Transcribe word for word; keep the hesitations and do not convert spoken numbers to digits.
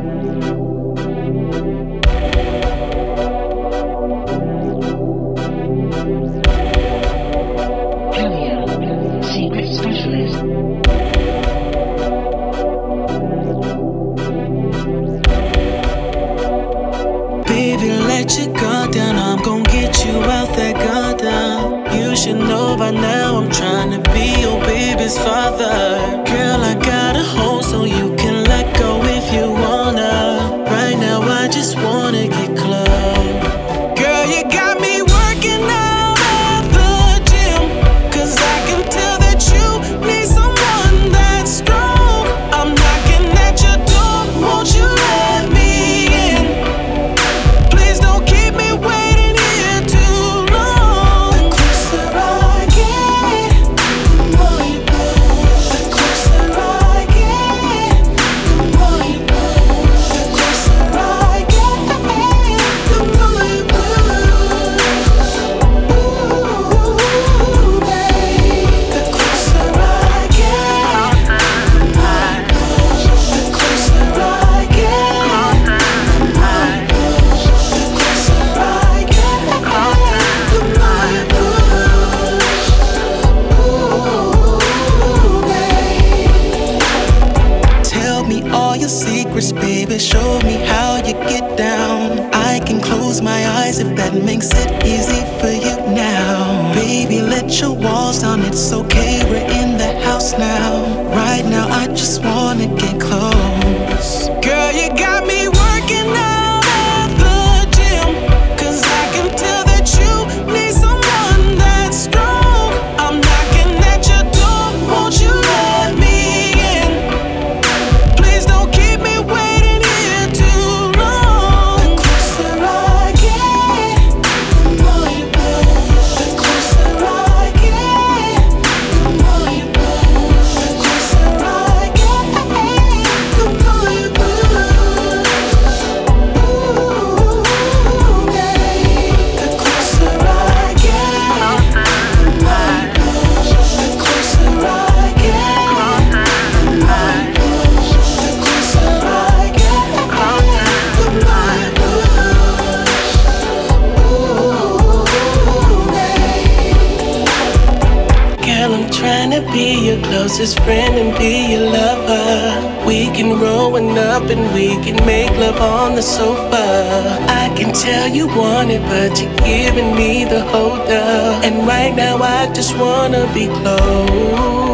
Closest friend and be your lover. We can roll one up and we can make love on the sofa. I can tell you want it, but you're giving me the hold up. And right now I just wanna be close.